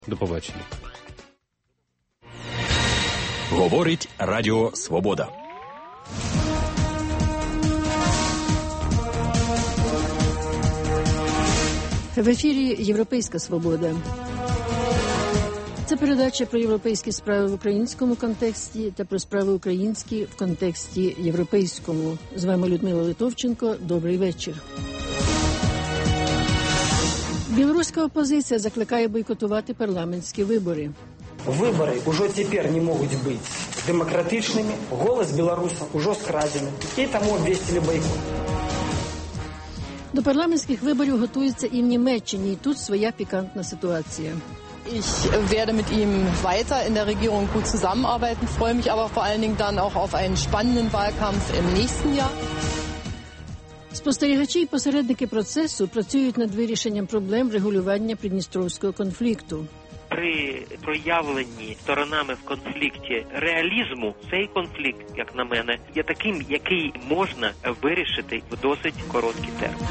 До побачення. Говорить Радіо Свобода. В ефірі «Європейська свобода». Це передача про європейські справи в українському контексті та про справи українські в контексті європейському. З вами Людмила Литовченко. Добрий вечір. Білоруська опозиція закликає бойкотувати парламентські вибори. Выборы уже теперь не могут быть демократичными, голос белорусов уже скрадены, и тому обвестили бойкот. До парламентських виборів готуються і в Німеччині, і тут своя пікантна ситуація. Ich werde mit ihm weiter in der Regierung gut zusammenarbeiten, freue mich aber vor allen Dingen dann auch auf einen spannenden Wahlkampf im nächsten Jahr. Спостерігачі і посередники процесу працюють над вирішенням проблем врегулювання придністровського конфлікту. При проявленні сторонами в конфлікті реалізму цей конфлікт, як на мене, є таким, який можна вирішити в досить короткий термін.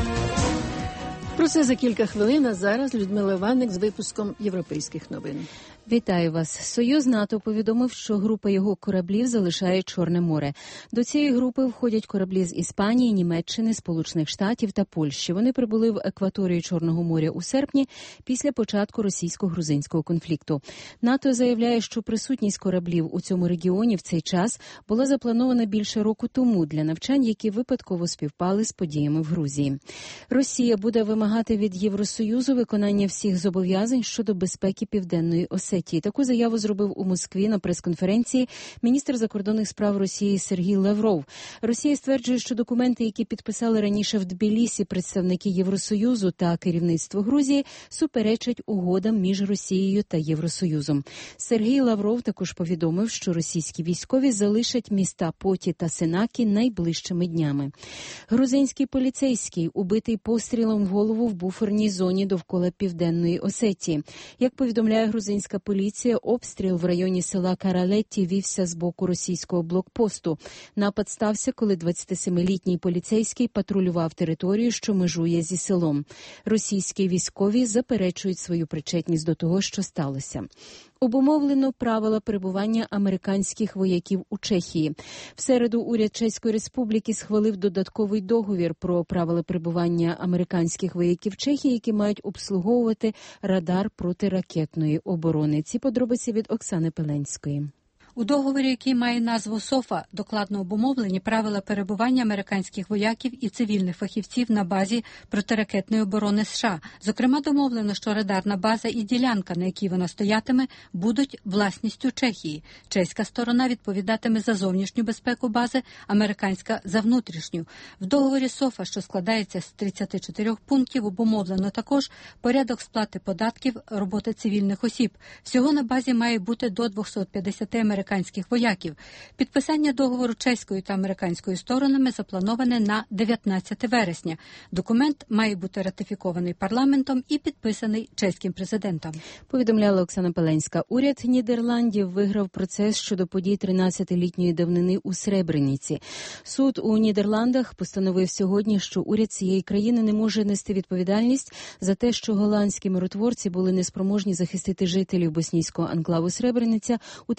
Про це за кілька хвилин, а зараз Людмила Ваник з випуском європейських новин. Вітаю вас. Союз НАТО повідомив, що група його кораблів залишає Чорне море. До цієї групи входять кораблі з Іспанії, Німеччини, Сполучених Штатів та Польщі. Вони прибули в акваторію Чорного моря у серпні після початку російсько-грузинського конфлікту. НАТО заявляє, що присутність кораблів у цьому регіоні в цей час була запланована більше року тому для навчань, які випадково співпали з подіями в Грузії. Росія буде вимагати від Євросоюзу виконання всіх зобов'язань щодо безпеки Південної Осетії. Таку заяву зробив у Москві на прес-конференції міністр закордонних справ Росії Сергій Лавров. Росія стверджує, що документи, які підписали раніше в Тбілісі представники Євросоюзу та керівництво Грузії, суперечать угодам між Росією та Євросоюзом. Сергій Лавров також повідомив, що російські військові залишать міста Поті та Сенакі найближчими днями. Грузинський поліцейський убитий пострілом в голову в буферній зоні довкола Південної Осетії. Як повідомляє грузинська поліція, обстріл в районі села Каралетті вівся з боку російського блокпосту. Напад стався, коли 27-літній поліцейський патрулював територію, що межує зі селом. Російські військові заперечують свою причетність до того, що сталося. Обумовлено правила перебування американських вояків у Чехії. В середу уряд Чеської Республіки схвалив додатковий договір про правила перебування американських вояків Чехії, які мають обслуговувати радар протиракетної оборони. Ці подробиці від Оксани Пеленської. У договорі, який має назву СОФА, докладно обумовлені правила перебування американських вояків і цивільних фахівців на базі протиракетної оборони США. Зокрема, домовлено, що радарна база і ділянка, на якій вона стоятиме, будуть власністю Чехії. Чеська сторона відповідатиме за зовнішню безпеку бази, американська – за внутрішню. В договорі СОФА, що складається з 34 пунктів, обумовлено також порядок сплати податків, роботи цивільних осіб. Всього на базі має бути до 250 американських вояків. Підписання договору чеською та американською сторонами заплановане на 19 вересня. Документ має бути ратифікований парламентом і підписаний чеським президентом. Повідомляла Оксана Пеленська. Уряд Нідерландів виграв процес щодо подій 13-літньої давнини у Сребрениці. Суд у Нідерландах постановив сьогодні, що уряд цієї країни не може нести відповідальність за те, що голландські миротворці були неспроможні захистити жителів боснійського анклаву Сребрениця у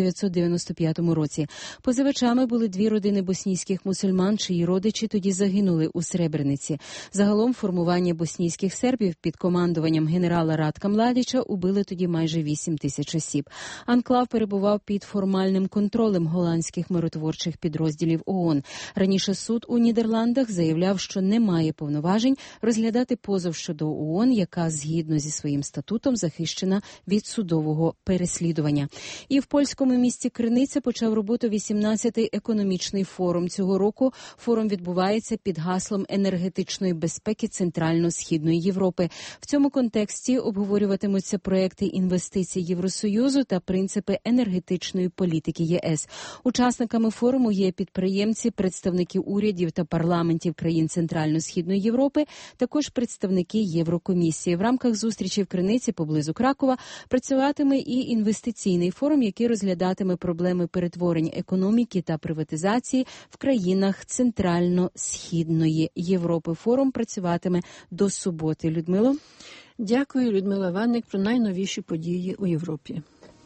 1995 році. Позивачами були дві родини боснійських мусульман, чиї родичі тоді загинули у Сребрениці. Загалом формування боснійських сербів під командуванням генерала Радка Младіча убили тоді майже 8 тисяч осіб. Анклав перебував під формальним контролем голландських миротворчих підрозділів ООН. Раніше суд у Нідерландах заявляв, що не має повноважень розглядати позов щодо ООН, яка згідно зі своїм статутом захищена від судового переслідування. І в польському місті Криниця почав роботу 18-й економічний форум. Цього року форум відбувається під гаслом енергетичної безпеки Центрально-Східної Європи. В цьому контексті обговорюватимуться проекти інвестицій Євросоюзу та принципи енергетичної політики ЄС. Учасниками форуму є підприємці, представники урядів та парламентів країн Центрально-Східної Європи, також представники Єврокомісії. В рамках зустрічі в Криниці поблизу Кракова працюватиме і інвестиційний форум, який розглядатиме проблеми перетворень економіки та приватизації в країнах Центрально-Східної Європи. Форум працюватиме до суботи. Людмило? Дякую, Людмила Ванник, про найновіші події у Європі.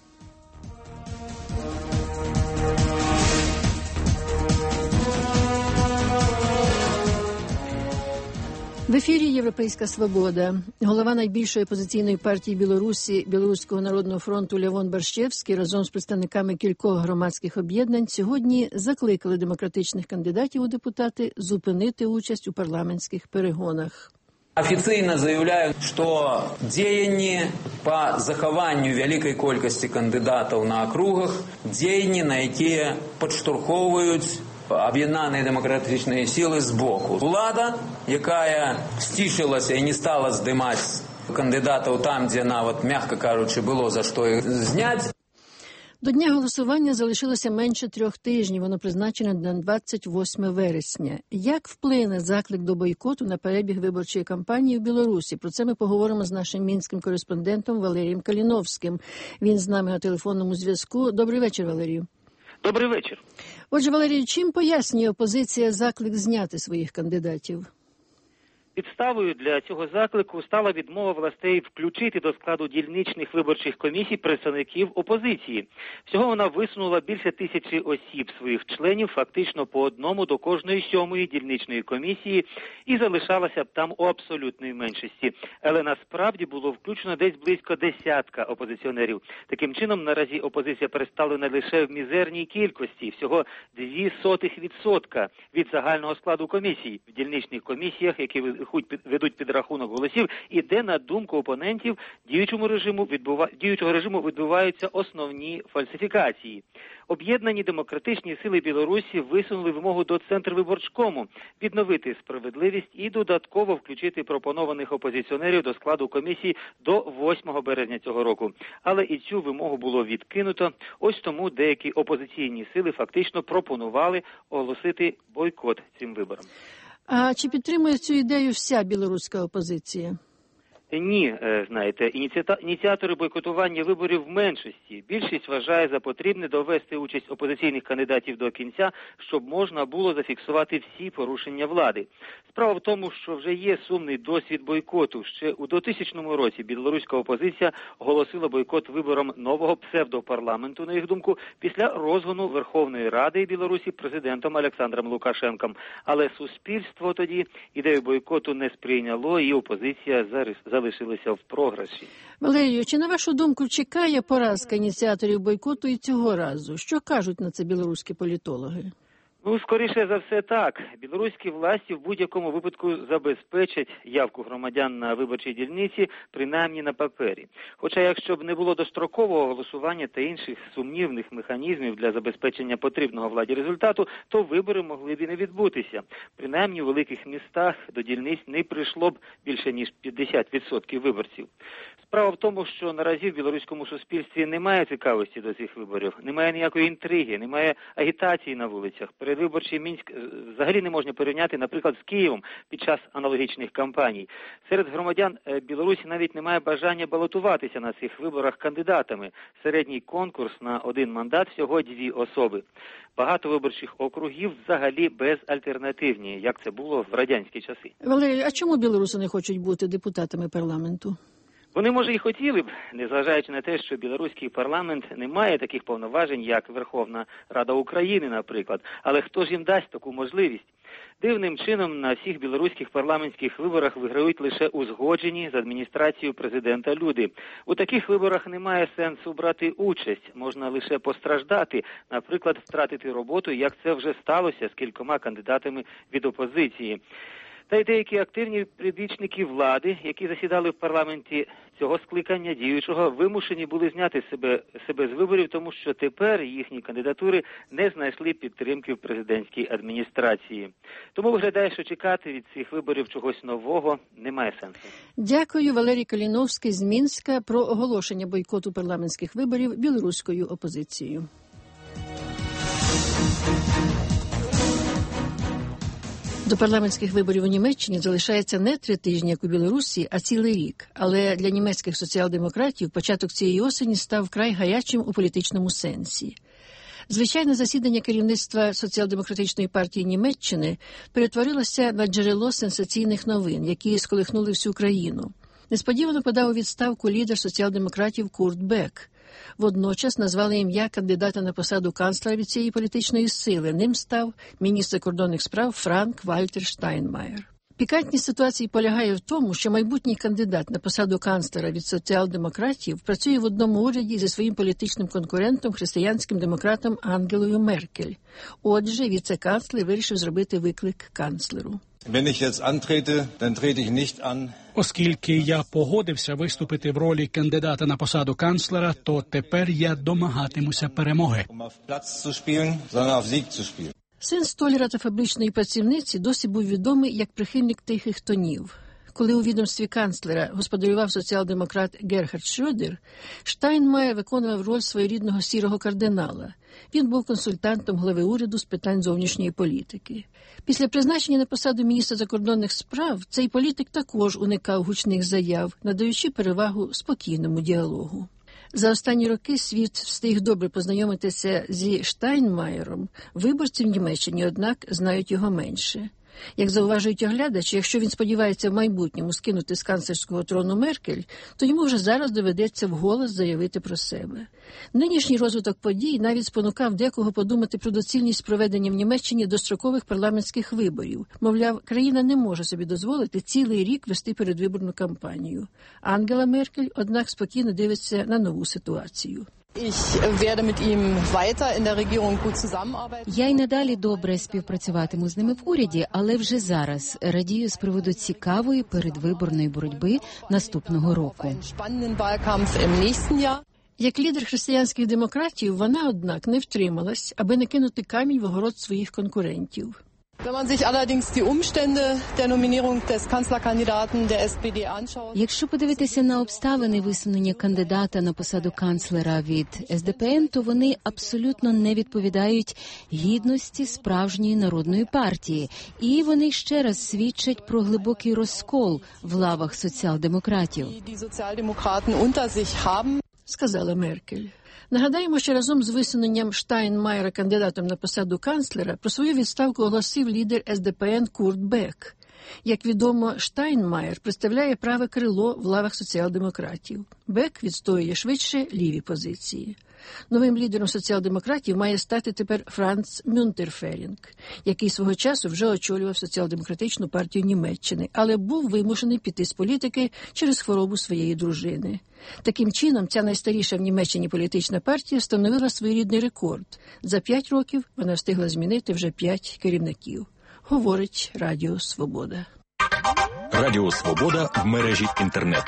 В ефірі «Європейська свобода». Голова найбільшої опозиційної партії Білорусі, Білоруського народного фронту Левон Барщевський разом з представниками кількох громадських об'єднань сьогодні закликали демократичних кандидатів у депутати зупинити участь у парламентських перегонах. Офіційно заявляю, що діяння по захованню великої кількості кандидатів на округах, діяння, на які підштовхують об'єднані демократичні сили з боку. Влада, яка стішилася і не стала здимати кандидатів там, де, м'яко кажучи, було за що їх зняти. До дня голосування залишилося менше 3 тижнів. Воно призначене на 28 вересня. Як вплине заклик до бойкоту на перебіг виборчої кампанії в Білорусі? Про це ми поговоримо з нашим мінським кореспондентом Валерієм Каліновським. Він з нами на телефонному зв'язку. Добрий вечір, Валерію. Добрий вечір. Отже, Валерію, чим пояснює опозиція заклик зняти своїх кандидатів? Підставою для цього заклику стала відмова властей включити до складу дільничних виборчих комісій представників опозиції. Всього вона висунула більше 1000 осіб своїх членів, фактично по одному до кожної 7-ї дільничної комісії, і залишалася б там у абсолютної меншості. Але насправді було включено десь близько 10 опозиціонерів. Таким чином, наразі опозиція представлена лише в мізерній кількості, всього 0,02% від загального складу комісій. В дільничних комісіях, які ведуть підрахунок голосів, і де, на думку опонентів, діючого режиму відбуваються основні фальсифікації. Об'єднані демократичні сили Білорусі висунули вимогу до Центрвиборчкому відновити справедливість і додатково включити пропонованих опозиціонерів до складу комісії до 8 березня цього року. Але і цю вимогу було відкинуто. Ось тому деякі опозиційні сили фактично пропонували оголосити бойкот цим виборам. А чи підтримує цю ідею вся білоруська опозиція? Ні, знаєте, ініціатори бойкотування виборів в меншості. Більшість вважає за потрібне довести участь опозиційних кандидатів до кінця, щоб можна було зафіксувати всі порушення влади. Справа в тому, що вже є сумний досвід бойкоту. Ще у 2000 році білоруська опозиція оголосила бойкот виборам нового псевдопарламенту, на їх думку, після розгону Верховної Ради Білорусі президентом Олександром Лукашенком. Але суспільство тоді ідею бойкоту не сприйняло, і опозиція залишилися в програші. Валерію, чи на вашу думку чекає поразка ініціаторів бойкоту і цього разу? Що кажуть на це білоруські політологи? Скоріше за все так. Білоруські власті в будь-якому випадку забезпечать явку громадян на виборчій дільниці, принаймні на папері. Хоча якщо б не було дострокового голосування та інших сумнівних механізмів для забезпечення потрібного владі результату, то вибори могли б і не відбутися. Принаймні у великих містах до дільниць не прийшло б більше ніж 50% виборців. Справа в тому, що наразі в білоруському суспільстві немає цікавості до цих виборів, немає ніякої інтриги, немає агітації на вулицях. Передвиборчий Мінськ взагалі не можна порівняти, наприклад, з Києвом під час аналогічних кампаній. Серед громадян Білорусі навіть немає бажання балотуватися на цих виборах кандидатами. Середній конкурс на 1 мандат всього 2 особи. Багато виборчих округів взагалі безальтернативні, як це було в радянські часи. Валерій, а чому білоруси не хочуть бути депутатами парламенту? Вони, може, і хотіли б, незважаючи на те, що білоруський парламент не має таких повноважень, як Верховна Рада України, наприклад. Але хто ж їм дасть таку можливість? Дивним чином на всіх білоруських парламентських виборах виграють лише узгоджені з адміністрацією президента люди. У таких виборах немає сенсу брати участь, можна лише постраждати, наприклад, втратити роботу, як це вже сталося з кількома кандидатами від опозиції. Та й деякі активні прибічники влади, які засідали в парламенті цього скликання діючого, вимушені були зняти себе з виборів, тому що тепер їхні кандидатури не знайшли підтримки в президентській адміністрації. Тому виглядає, що чекати від цих виборів чогось нового немає сенсу. Дякую, Валерій Каліновський з Мінська про оголошення бойкоту парламентських виборів білоруською опозицією. До парламентських виборів у Німеччині залишається не 3 тижні, як у Білорусі, а цілий рік. Але для німецьких соціал-демократів початок цієї осені став вкрай гарячим у політичному сенсі. Звичайне засідання керівництва Соціал-демократичної партії Німеччини перетворилося на джерело сенсаційних новин, які сколихнули всю країну. Несподівано подав у відставку лідер соціал-демократів Курт Бек. Водночас назвали ім'я кандидата на посаду канцлера від цієї політичної сили. Ним став міністр закордонних справ Франк-Вальтер Штайнмаєр. Пікантність ситуації полягає в тому, що майбутній кандидат на посаду канцлера від соціал-демократів працює в одному уряді зі своїм політичним конкурентом, християнським демократом Ангелою Меркель. Отже, віце-канцлер вирішив зробити виклик канцлеру. Оскільки я погодився виступити в ролі кандидата на посаду канцлера, то тепер я домагатимуся перемоги. Син столяра та фабричної працівниці досі був відомий як прихильник тихих тонів. Коли у відомстві канцлера господарював соціал-демократ Герхард Шрёдер, Штайнмаєр виконував роль своєрідного сірого кардинала. Він був консультантом глави уряду з питань зовнішньої політики. Після призначення на посаду міністра закордонних справ цей політик також уникав гучних заяв, надаючи перевагу спокійному діалогу. За останні роки світ встиг добре познайомитися зі Штайнмаєром. Виборці в Німеччині, однак, знають його менше. Як зауважують оглядачі, якщо він сподівається в майбутньому скинути з канцлерського трону Меркель, то йому вже зараз доведеться вголос заявити про себе. Нинішній розвиток подій навіть спонукав декого подумати про доцільність проведення в Німеччині дострокових парламентських виборів. Мовляв, країна не може собі дозволити цілий рік вести передвиборну кампанію. Ангела Меркель, однак, спокійно дивиться на нову ситуацію. Я й надалі добре співпрацюватиму з ними в уряді, але вже зараз радію з приводу цікавої передвиборної боротьби наступного року. Як лідер християнських демократів, вона, однак, не втрималась, аби не кинути камінь в огород своїх конкурентів. Якщо подивитися на обставини висунення кандидата на посаду канцлера від СДПН, то вони абсолютно не відповідають гідності справжньої народної партії. І вони ще раз свідчать про глибокий розкол в лавах соціал-демократів. Сказала Меркель. Нагадаємо, що разом з висуненням Штайнмаєра кандидатом на посаду канцлера про свою відставку оголосив лідер СДПН Курт Бек. Як відомо, Штайнмаєр представляє праве крило в лавах соціал-демократів. Бек відстоює швидше ліві позиції. Новим лідером соціал-демократів має стати тепер Франц Мюнтерферінг, який свого часу вже очолював соціал-демократичну партію Німеччини, але був вимушений піти з політики через хворобу своєї дружини. Таким чином, ця найстаріша в Німеччині політична партія встановила своєрідний рекорд. За 5 років вона встигла змінити вже 5 керівників. Говорить Радіо Свобода. Радіо Свобода в мережі інтернет.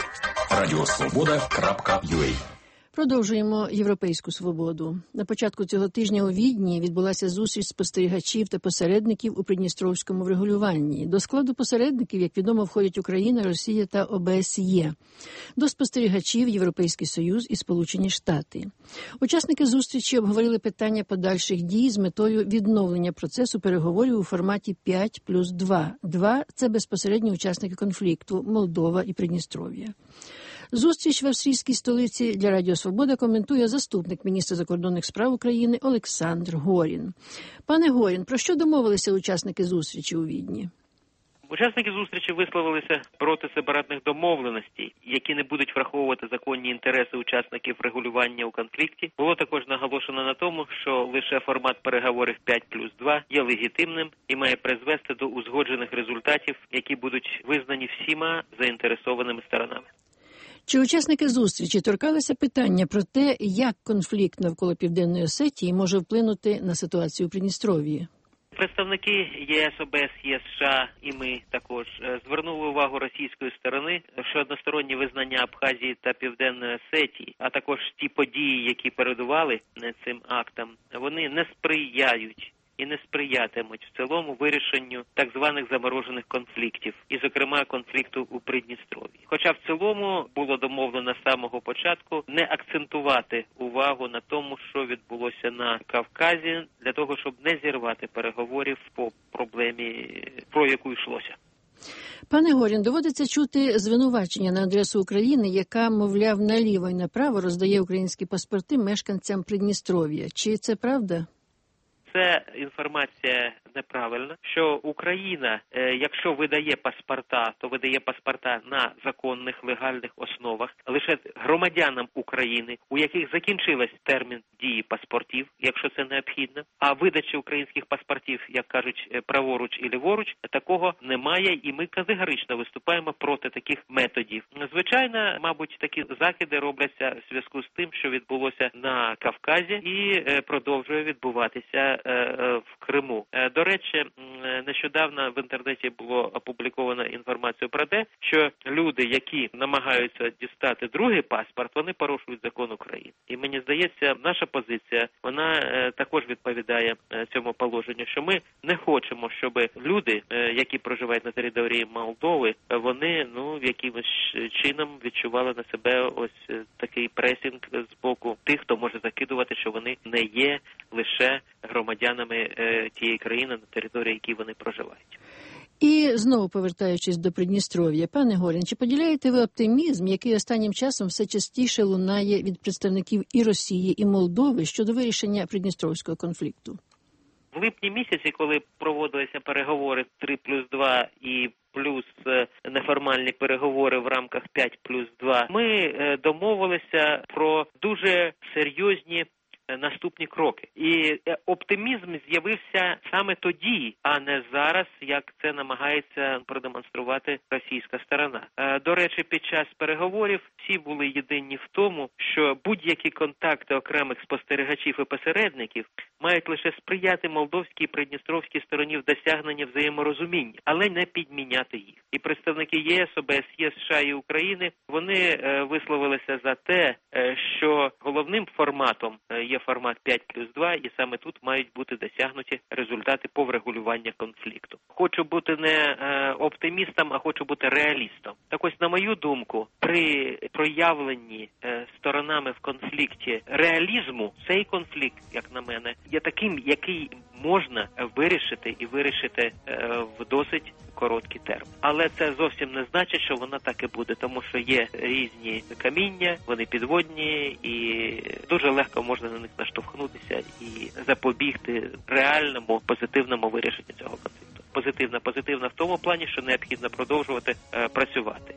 radiosvoboda.ua. Продовжуємо європейську свободу. На початку цього тижня у Відні відбулася зустріч спостерігачів та посередників у придністровському врегулюванні. До складу посередників, як відомо, входять Україна, Росія та ОБСЄ. До спостерігачів Європейський Союз і Сполучені Штати. Учасники зустрічі обговорили питання подальших дій з метою відновлення процесу переговорів у форматі 5+2. 2 – це безпосередні учасники конфлікту – Молдова і Придністров'я. Зустріч в австрійській столиці для Радіо Свобода коментує заступник міністра закордонних справ України Олександр Горін. Пане Горін, про що домовилися учасники зустрічі у Відні? Учасники зустрічі висловилися проти сепаратних домовленостей, які не будуть враховувати законні інтереси учасників регулювання у конфлікті. Було також наголошено на тому, що лише формат переговорів 5+2 є легітимним і має призвести до узгоджених результатів, які будуть визнані всіма заінтересованими сторонами. Чи учасники зустрічі торкалися питання про те, як конфлікт навколо Південної Осетії може вплинути на ситуацію у Придністров'ї? Представники ЄС, ОБСЄ, США і ми також звернули увагу російської сторони, що одностороннє визнання Абхазії та Південної Осетії, а також ті події, які передували цим актам, вони не сприяють і не сприятимуть в цілому вирішенню так званих заморожених конфліктів, і, зокрема, конфлікту у Придністров'ї. Хоча в цілому було домовлено з самого початку не акцентувати увагу на тому, що відбулося на Кавказі, для того, щоб не зірвати переговорів по проблемі, про яку йшлося. Пане Горін, доводиться чути звинувачення на адресу України, яка, мовляв, наліво і направо роздає українські паспорти мешканцям Придністров'я. Чи це правда? це інформація неправильна, що Україна, якщо видає паспорта, то видає паспорта на законних, легальних основах, лише громадянам України, у яких закінчилась термін дії паспортів, якщо це необхідно, а видачі українських паспортів, як кажуть, праворуч і ліворуч, такого немає, і ми категорично виступаємо проти таких методів. Звичайно, мабуть, такі закиди робляться в зв'язку з тим, що відбулося на Кавказі і продовжує відбуватися в Криму. До речі, нещодавно в інтернеті було опубліковано інформацію про те, що люди, які намагаються дістати другий паспорт, вони порушують закон України. І мені здається, наша позиція, вона також відповідає цьому положенню, що ми не хочемо, щоб люди, які проживають на території Молдови, вони, якимось чином відчували на себе ось такий пресінг з боку тих, хто може закидувати, що вони не є лише громадянами тієї країни, на території, якій вони проживають. І знову повертаючись до Придністров'я, пане Горін, чи поділяєте ви оптимізм, який останнім часом все частіше лунає від представників і Росії, і Молдови щодо вирішення Придністровського конфлікту? В липні місяці, коли проводилися переговори 3+2 і плюс неформальні переговори в рамках 5+2, ми домовилися про дуже серйозні наступні кроки. І оптимізм з'явився саме тоді, а не зараз, як це намагається продемонструвати російська сторона. До речі, під час переговорів всі були єдині в тому, що будь-які контакти окремих спостерігачів і посередників мають лише сприяти молдовській і придністровській стороні в досягненні взаєморозуміння, але не підміняти їх. І представники ЄС, ОБСЄ, США і України, вони висловилися за те, що головним форматом є формат 5+2, і саме тут мають бути досягнуті результати по врегулюванню конфлікту. Хочу бути не оптимістом, а хочу бути реалістом. Так ось, на мою думку, при проявленні сторонами в конфлікті реалізму, цей конфлікт, як на мене, є таким, який можна вирішити в досить короткий термін. Але це зовсім не значить, що вона так і буде, тому що є різні каміння, вони підводні, і дуже легко можна на них наштовхнутися і запобігти реальному позитивному вирішенню цього конфлікту. Позитивна в тому плані, що необхідно продовжувати працювати.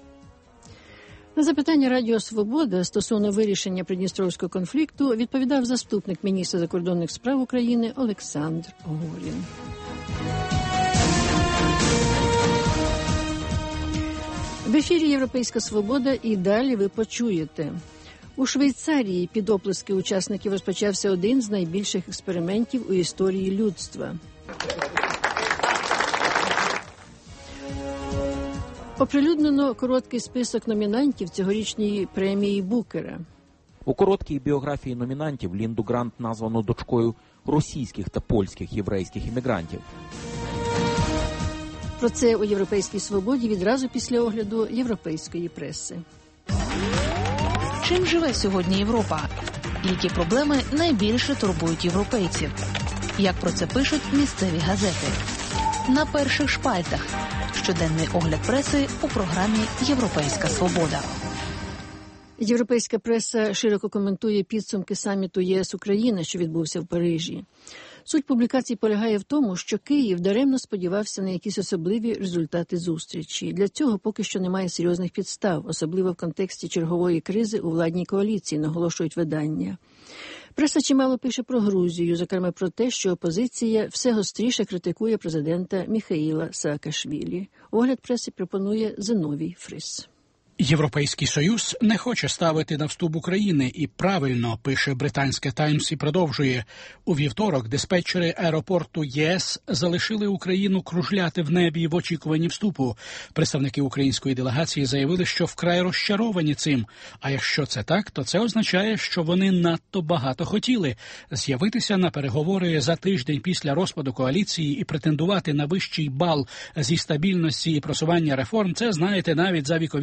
На запитання Радіо Свобода стосовно вирішення Придністровського конфлікту відповідав заступник міністра закордонних справ України Олександр Горін. В ефірі «Європейська свобода» і далі ви почуєте. У Швейцарії під оплески учасників розпочався один з найбільших експериментів у історії людства. Оприлюднено короткий список номінантів цьогорічної премії Букера. У короткій біографії номінантів Лінду Грант названо дочкою російських та польських єврейських іммігрантів. Про це у «Європейській свободі» відразу після огляду європейської преси. Чим живе сьогодні Європа? Які проблеми найбільше турбують європейців? Як про це пишуть місцеві газети? На перших шпальтах. Щоденний огляд преси у програмі «Європейська свобода». Європейська преса широко коментує підсумки саміту ЄС-Україна, що відбувся в Парижі. Суть публікації полягає в тому, що Київ даремно сподівався на якісь особливі результати зустрічі. Для цього поки що немає серйозних підстав, особливо в контексті чергової кризи у владній коаліції, наголошують видання. Преса чимало пише про Грузію, зокрема про те, що опозиція все гостріше критикує президента Міхаїла Саакашвілі. Огляд преси пропонує Зиновій Фрис. Європейський Союз не хоче ставити на вступ України і правильно, пише британське «Таймс» і продовжує. У вівторок диспетчери аеропорту ЄС залишили Україну кружляти в небі в очікуванні вступу. Представники української делегації заявили, що вкрай розчаровані цим. А якщо це так, то це означає, що вони надто багато хотіли. З'явитися на переговори за тиждень після розпаду коаліції і претендувати на вищий бал зі стабільності і просування реформ – це, знаєте, навіть за віковічними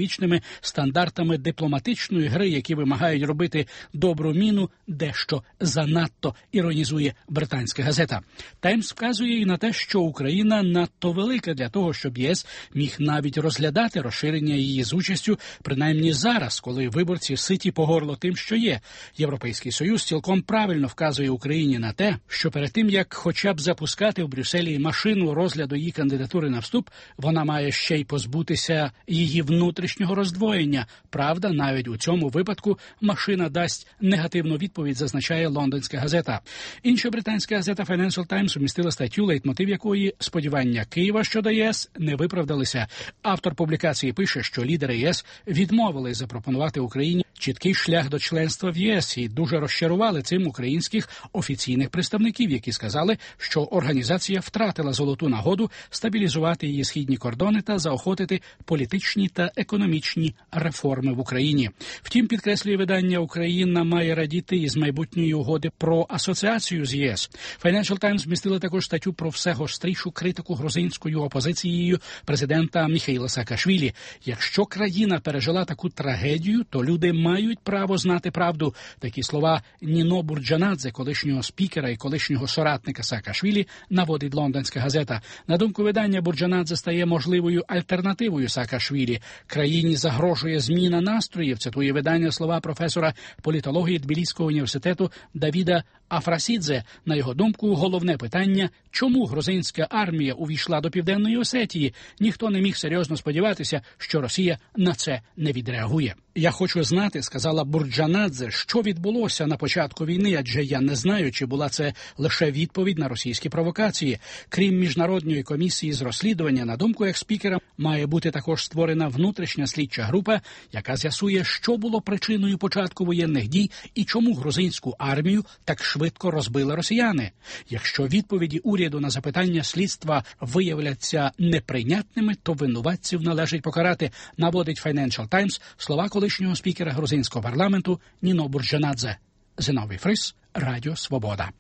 стандартами дипломатичної гри, які вимагають робити добру міну, дещо занадто, іронізує британська газета. «Таймс» вказує і на те, що Україна надто велика для того, щоб ЄС міг навіть розглядати розширення її з участю, принаймні зараз, коли виборці ситі по горло тим, що є. Європейський Союз цілком правильно вказує Україні на те, що перед тим, як хоча б запускати в Брюсселі машину розгляду її кандидатури на вступ, вона має ще й позбутися її внутрішнього роздвоєння. Правда, навіть у цьому випадку машина дасть негативну відповідь, зазначає лондонська газета. Інша британська газета Financial Times умістила статтю, лейтмотив якої сподівання Києва щодо ЄС не виправдалися. Автор публікації пише, що лідери ЄС відмовили запропонувати Україні чіткий шлях до членства в ЄС і дуже розчарували цим українських офіційних представників, які сказали, що організація втратила золоту нагоду стабілізувати її східні кордони та заохотити політичні та економічні реформи в Україні. Втім, підкреслює видання, Україна має радіти із майбутньої угоди про асоціацію з ЄС. Financial Times вмістили також статтю про все гострішу критику грузинською опозицією президента Міхаїла Саакашвілі. Якщо країна пережила таку трагедію, то люди мають право знати правду. Такі слова Ніно Бурджанадзе, колишнього спікера і колишнього соратника Саакашвілі, наводить лондонська газета. На думку видання, Бурджанадзе стає можливою альтернативою Саакашвілі. Країні загрожує зміна настроїв, цитує видання слова професора політології Тбіліського університету Давіда Афрасідзе. На його думку, головне питання – чому грузинська армія увійшла до Південної Осетії? Ніхто не міг серйозно сподіватися, що Росія на це не відреагує. «Я хочу знати, – сказала Бурджанадзе, – що відбулося на початку війни, адже я не знаю, чи була це лише відповідь на російські провокації. Крім Міжнародної комісії з розслідування, на думку екс-спікера, має бути також створена внутрішня слідча група, яка з'ясує, що було причиною початку воєнних дій і чому грузинську армію так швидко розбили росіяни. Якщо відповіді уряду на запитання слідства виявляться неприйнятними, то винуватців належить покарати», наводить Financial Times слова колишнього спікера грузинського парламенту Ніно Бурджанадзе. Зиновій Фрис, Радіо Свобода.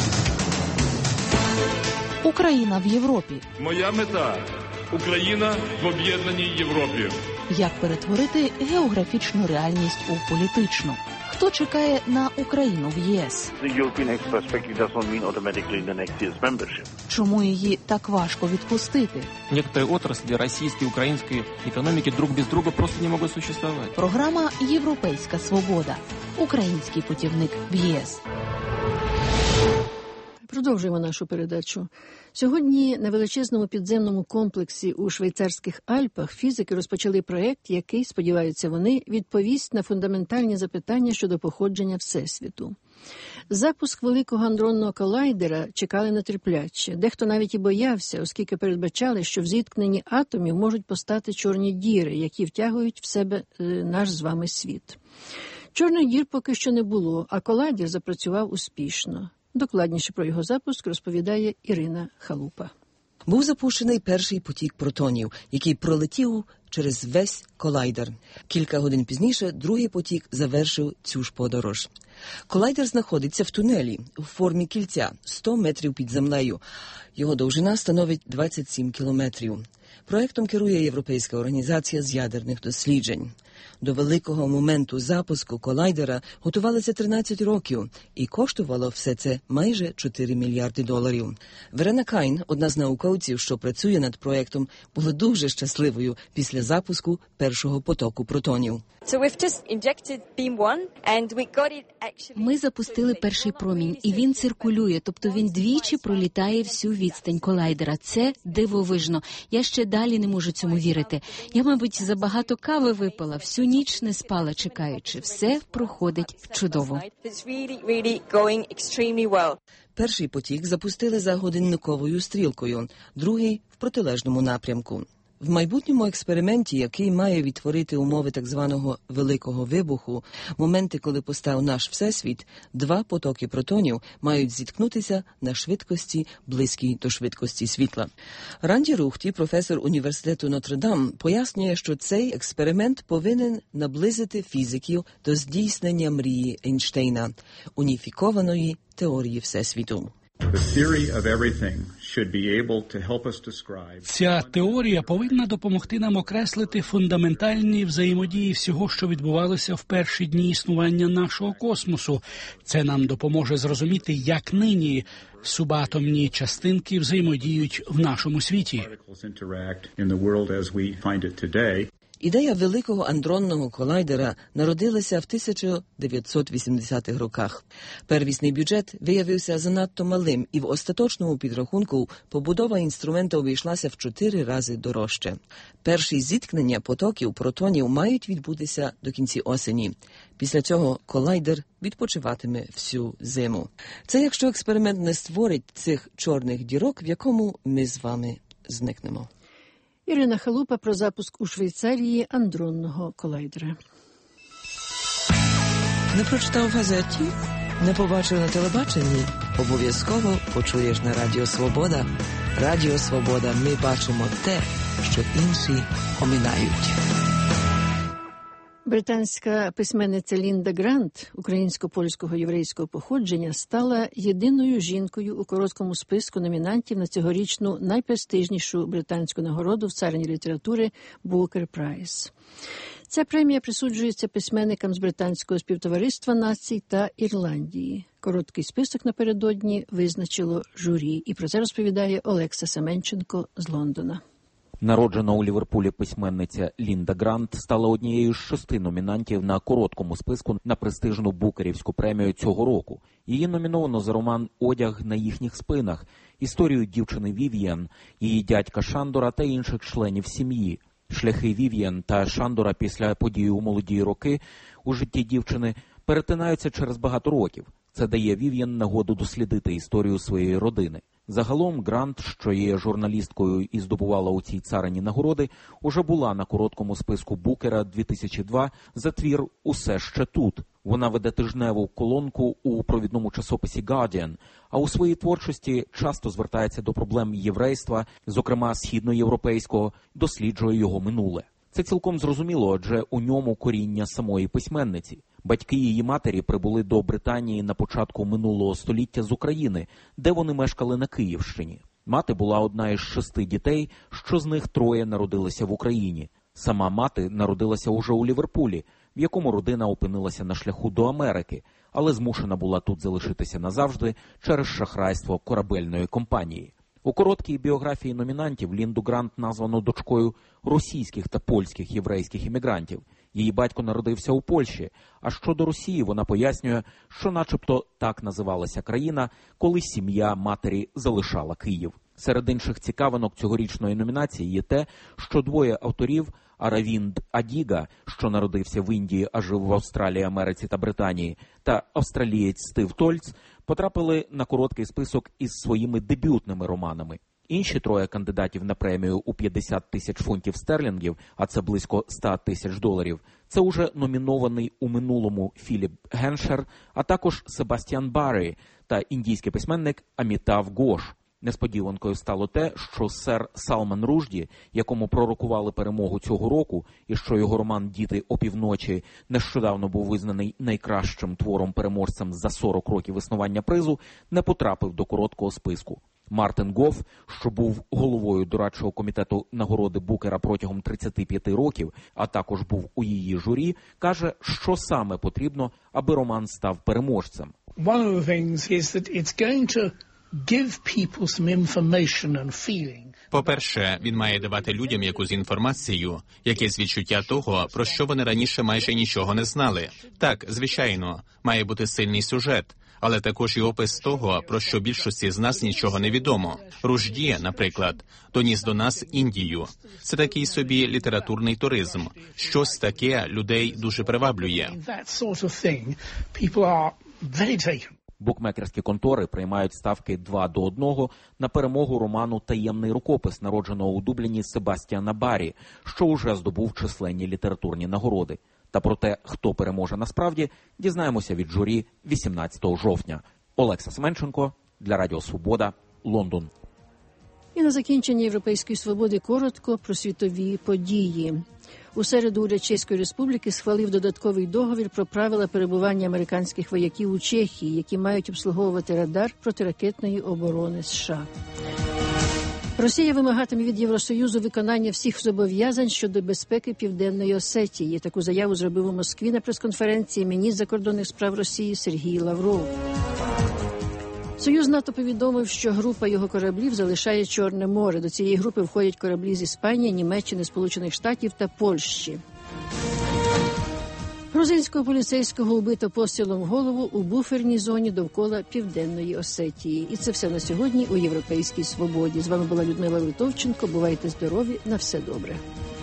Україна в Європі. Моя мета – Україна в об'єднаній Європі. Як перетворити географічну реальність у політичну? Хто чекає на Україну в ЄС? Чому її так важко відпустити? Некоторые отрасли российской и украинской экономики друг без друга просто не могут существовать. Програма «Європейська свобода». Український путівник в ЄС. Продовжуємо нашу передачу. Сьогодні на величезному підземному комплексі у швейцарських Альпах фізики розпочали проєкт, який, сподіваються вони, відповість на фундаментальні запитання щодо походження Всесвіту. Запуск великого андронного колайдера чекали нетерпляче. Дехто навіть і боявся, оскільки передбачали, що в зіткненні атомів можуть постати чорні діри, які втягують в себе наш з вами світ. Чорних дір поки що не було, а колайдер запрацював успішно. Докладніше про його запуск розповідає Ірина Халупа. Був запущений перший потік протонів, який пролетів через весь колайдер. Кілька годин пізніше другий потік завершив цю ж подорож. Колайдер знаходиться в тунелі у формі кільця 100 метрів під землею. Його довжина становить 27 кілометрів. Проектом керує Європейська організація з ядерних досліджень. До великого моменту запуску колайдера готувалося 13 років, і коштувало все це майже 4 мільярди доларів. Верена Кайн, одна з науковців, що працює над проектом, була дуже щасливою після запуску першого потоку протонів. Ми запустили перший промінь, і він циркулює, тобто він двічі пролітає всю відстань колайдера. Це дивовижно. Я ще далі не можу цьому вірити. Я, мабуть, забагато кави випила, всю ніч не спала, чекаючи. Все проходить чудово. Перший потік запустили за годинниковою стрілкою, другий – в протилежному напрямку. В майбутньому експерименті, який має відтворити умови так званого «великого вибуху», моменти, коли постав наш Всесвіт, два потоки протонів мають зіткнутися на швидкості, близькій до швидкості світла. Ранді Рухті, професор університету Нотр-Дам, пояснює, що цей експеримент повинен наблизити фізиків до здійснення мрії Ейнштейна – уніфікованої теорії Всесвіту. Ця теорія повинна допомогти нам окреслити фундаментальні взаємодії всього, що відбувалося в перші дні існування нашого космосу. Це нам допоможе зрозуміти, як нині субатомні частинки взаємодіють в нашому світі. Ідея великого андронного колайдера народилася в 1980-х роках. Первісний бюджет виявився занадто малим, і в остаточному підрахунку побудова інструменту обійшлася в 4 рази дорожче. Перші зіткнення потоків протонів мають відбутися до кінці осені. Після цього колайдер відпочиватиме всю зиму. Це якщо експеримент не створить цих чорних дірок, в якому ми з вами зникнемо. Ірина Халупа про запуск у Швейцарії андронного колайдера. Не прочитав в газеті? Не побачив на телебаченні? Обов'язково почуєш на Радіо Свобода. Радіо Свобода. Ми бачимо те, що інші оминають. Британська письменниця Лінда Грант, українсько-польського єврейського походження, стала єдиною жінкою у короткому списку номінантів на цьогорічну найпрестижнішу британську нагороду в царині літератури Booker Prize. Ця премія присуджується письменникам з Британського співтовариства націй та Ірландії. Короткий список напередодні визначило журі. І про це розповідає Олекса Семенченко з Лондона. Народжена у Ліверпулі письменниця Лінда Грант стала однією з 6 номінантів на короткому списку на престижну Букерівську премію цього року. Її номіновано за роман «Одяг на їхніх спинах», історію дівчини Вів'єн, її дядька Шандора та інших членів сім'ї. Шляхи Вів'єн та Шандора після подій у молоді роки у житті дівчини перетинаються через багато років. Це дає Вів'єн нагоду дослідити історію своєї родини. Загалом Грант, що є журналісткою і здобувала у цій царині нагороди, уже була на короткому списку Букера 2002 за твір «Усе ще тут». Вона веде тижневу колонку у провідному часописі «Guardian», а у своїй творчості часто звертається до проблем єврейства, зокрема східноєвропейського, досліджує його минуле. Це цілком зрозуміло, адже у ньому коріння самої письменниці. Батьки її матері прибули до Британії на початку минулого століття з України, де вони мешкали на Київщині. Мати була одна із 6 дітей, що з них 3 народилися в Україні. Сама мати народилася уже у Ліверпулі, в якому родина опинилася на шляху до Америки, але змушена була тут залишитися назавжди через шахрайство корабельної компанії. У короткій біографії номінантів Лінду Грант названо дочкою російських та польських єврейських іммігрантів. Її батько народився у Польщі, а щодо Росії вона пояснює, що начебто так називалася країна, коли сім'я матері залишала Київ. Серед інших цікавинок цьогорічної номінації є те, що 2 авторів – Аравінд Адіга, що народився в Індії, а жив в Австралії, Америці та Британії, та австралієць Стив Тольц потрапили на короткий список із своїми дебютними романами. Інші 3 кандидатів на премію у 50 тисяч фунтів стерлінгів, а це близько 100 тисяч доларів, це уже номінований у минулому Філіп Геншер, а також Себастьян Баррі та індійський письменник Амітав Гош. Несподіванкою стало те, що сер Салман Ружді, якому пророкували перемогу цього року, і що його роман «Діти опівночі» нещодавно був визнаний найкращим твором-переможцем за 40 років існування призу, не потрапив до короткого списку. Мартин Гофф, що був головою дорадчого комітету нагороди Букера протягом 35 років, а також був у її журі, каже, що саме потрібно, аби роман став переможцем. One of the things is that it's going to give people some information and feeling. По-перше, він має давати людям якусь інформацію, якесь відчуття того, про що вони раніше майже нічого не знали. Так, звичайно, має бути сильний сюжет, але також і опис того, про що більшості з нас нічого не відомо. Ружді, наприклад, доніс до нас Індію. Це такий собі літературний туризм. Щось таке людей дуже приваблює. Букмекерські контори приймають ставки 2-1 на перемогу роману «Таємний рукопис», народженого у Дубліні Себастьяна Баррі, що уже здобув численні літературні нагороди. Та про те, хто переможе насправді, дізнаємося від журі 18 жовтня. Олекса Семенченко для Радіо Свобода, Лондон. І на закінчення Європейської свободи коротко про світові події. У середу уряд Чеської Республіки схвалив додатковий договір про правила перебування американських вояків у Чехії, які мають обслуговувати радар протиракетної оборони США. Росія вимагатиме від Євросоюзу виконання всіх зобов'язань щодо безпеки Південної Осетії. Таку заяву зробив у Москві на прес-конференції міністр закордонних справ Росії Сергій Лавров. Союз НАТО повідомив, що група його кораблів залишає Чорне море. До цієї групи входять кораблі з Іспанії, Німеччини, Сполучених Штатів та Польщі. Грузинського поліцейського убито пострілом в голову у буферній зоні довкола Південної Осетії. І це все на сьогодні у «Європейській свободі». З вами була Людмила Литовченко. Бувайте здорові, на все добре.